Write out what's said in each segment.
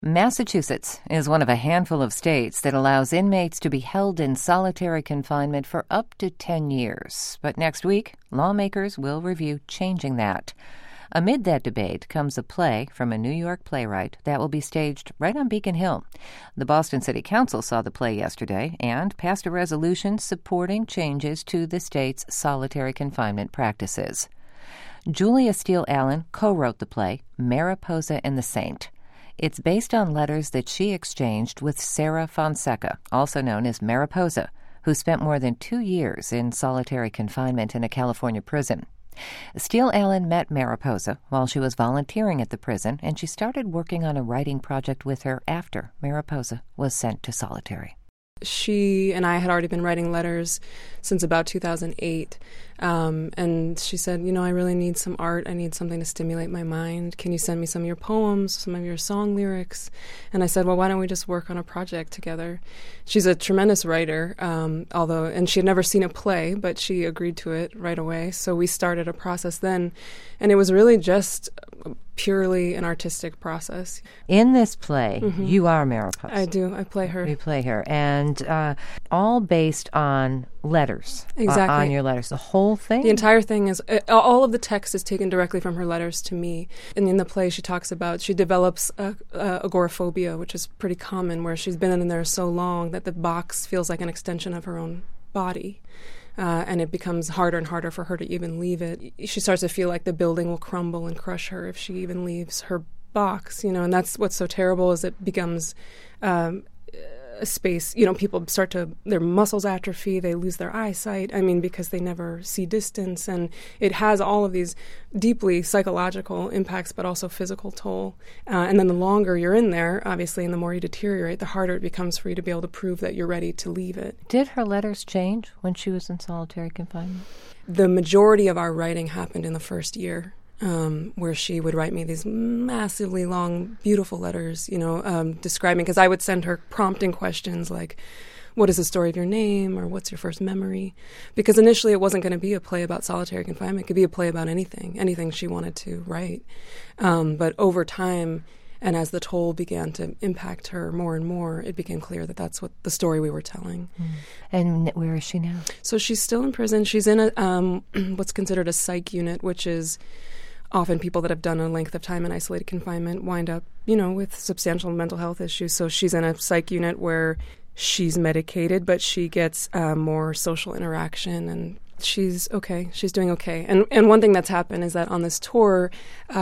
Massachusetts is one of a handful of states that allows inmates to be held in solitary confinement for up to 10 years. But next week, lawmakers will review changing that. Amid that debate comes a play from a New York playwright that will be staged right on Beacon Hill. The Boston City Council saw the play yesterday and passed a resolution supporting changes to the state's solitary confinement practices. Julia Steele Allen co-wrote the play, Mariposa and the Saint. It's based on letters that she exchanged with Sarah Fonseca, also known as Mariposa, who spent more than 2 years in solitary confinement in a California prison. Steele Allen met Mariposa while she was volunteering at the prison, and she started working on a writing project with her after Mariposa was sent to solitary. She and I had already been writing letters since about 2008, and she said, I really need some art. I need something to stimulate my mind. Can you send me some of your poems, some of your song lyrics? And I said, well, why don't we just work on a project together? She's a tremendous writer, and she had never seen a play, but she agreed to it right away. So we started a process then, and it was really just purely an artistic process. In this play, you are Mariposa. I do. I play her. You play her. And all based on letters. Exactly. On your letters. The whole thing? The entire thing is, all of the text is taken directly from her letters to me. And in the play, she develops agoraphobia, which is pretty common, where she's been in there so long that the box feels like an extension of her own body. And it becomes harder and harder for her to even leave it. She starts to feel like the building will crumble and crush her if she even leaves her box, and that's what's so terrible is it becomes a space, people their muscles atrophy, they lose their eyesight, because they never see distance, and it has all of these deeply psychological impacts, but also physical toll. And then the longer you're in there, obviously, and the more you deteriorate, the harder it becomes for you to be able to prove that you're ready to leave it. Did her letters change when she was in solitary confinement? The majority of our writing happened in the first year. Where she would write me these massively long, beautiful letters, describing, because I would send her prompting questions like, what is the story of your name, or what's your first memory? Because initially it wasn't going to be a play about solitary confinement. It could be a play about anything she wanted to write. But over time, and as the toll began to impact her more and more, it became clear that that's what the story we were telling. And where is she now? So she's still in prison. She's in a what's considered a psych unit, which is often people that have done a length of time in isolated confinement wind up, with substantial mental health issues. So she's in a psych unit where she's medicated, but she gets more social interaction, and she's okay. She's doing okay. And one thing that's happened is that on this tour,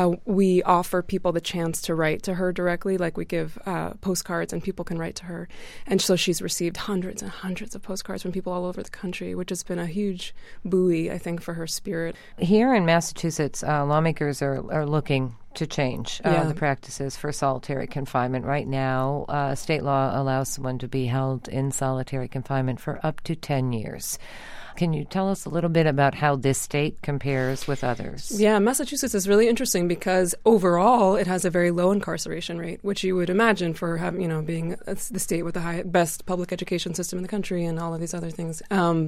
we offer people the chance to write to her directly. Like we give postcards and people can write to her. And so she's received hundreds and hundreds of postcards from people all over the country, which has been a huge buoy, I think, for her spirit. Here in Massachusetts, lawmakers are looking to change the practices for solitary confinement. Right now, state law allows someone to be held in solitary confinement for up to 10 years. Can you tell us a little bit about how this state compares with others? Yeah, Massachusetts is really interesting because overall it has a very low incarceration rate, which you would imagine for having, being the state with the best public education system in the country and all of these other things.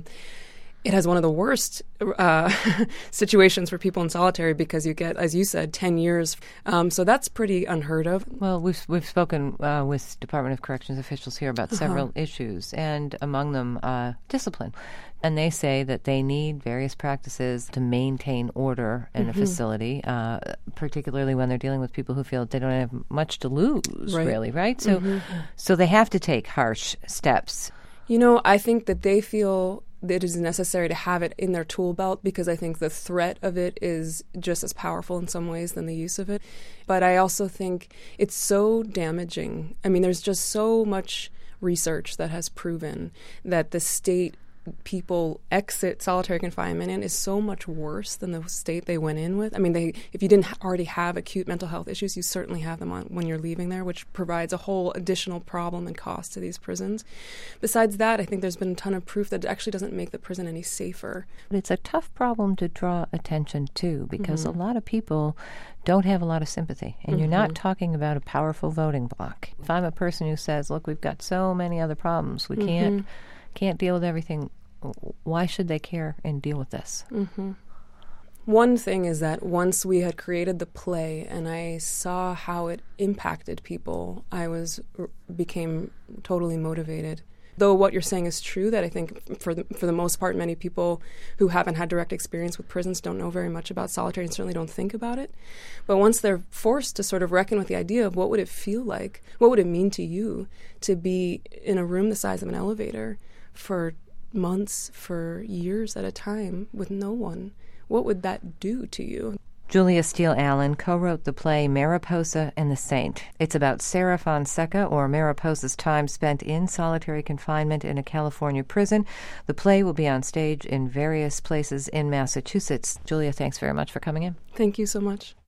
It has one of the worst situations for people in solitary because you get, as you said, 10 years. So that's pretty unheard of. Well, we've spoken with Department of Corrections officials here about several issues, and among them discipline. And they say that they need various practices to maintain order in a facility, particularly when they're dealing with people who feel they don't have much to lose, really, right? So they have to take harsh steps. I think that they feel that it is necessary to have it in their tool belt because I think the threat of it is just as powerful in some ways than the use of it. But I also think it's so damaging. There's just so much research that has proven that the state people exit solitary confinement in is so much worse than the state they went in with. If you didn't already have acute mental health issues, you certainly have them when you're leaving there, which provides a whole additional problem and cost to these prisons. Besides that, I think there's been a ton of proof that it actually doesn't make the prison any safer. It's a tough problem to draw attention to because a lot of people don't have a lot of sympathy. And you're not talking about a powerful voting bloc. If I'm a person who says, look, we've got so many other problems, we can't deal with everything, why should they care and deal with this? One thing is that once we had created the play and I saw how it impacted people, I became totally motivated. Though what you're saying is true, that I think for the most part, many people who haven't had direct experience with prisons don't know very much about solitary and certainly don't think about it. But once they're forced to sort of reckon with the idea of what would it feel like, what would it mean to you to be in a room the size of an elevator for months, for years at a time with no one, what would that do to you? Julia Steele Allen co-wrote the play Mariposa and the Saint. It's about Sarah Fonseca, or Mariposa's time spent in solitary confinement in a California prison. The play will be on stage in various places in Massachusetts. Julia, thanks very much for coming in. Thank you so much.